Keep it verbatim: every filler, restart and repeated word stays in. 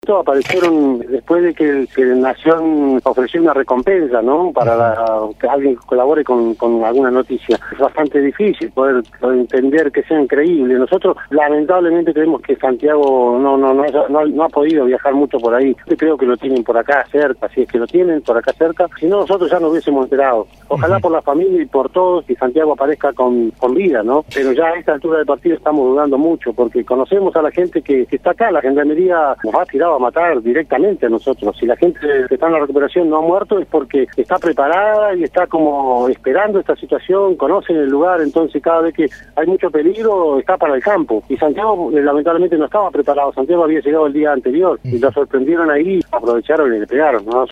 Aparecieron después de que, que Nación ofreció una recompensa, ¿no? Para la, que alguien colabore con, con alguna noticia. Es bastante difícil poder, poder entender que sean creíbles. Nosotros lamentablemente creemos que Santiago no no no, no no ha podido viajar mucho por ahí. Yo creo que lo tienen por acá cerca, si es que lo tienen por acá cerca. Si no, nosotros ya nos hubiésemos enterado. Ojalá por la familia y por todos que Santiago aparezca con, con vida, ¿no? Pero ya a esta altura del partido estamos dudando mucho porque conocemos a la gente que, que está acá. La gendarmería nos ha tirado a matar directamente a nosotros. Si la gente que está en la recuperación no ha muerto es porque está preparada y está como esperando esta situación, conocen el lugar, entonces cada vez que hay mucho peligro está para el campo. Y Santiago eh, lamentablemente no estaba preparado. Santiago había llegado el día anterior y lo sorprendieron ahí, aprovecharon y le pegaron, ¿no?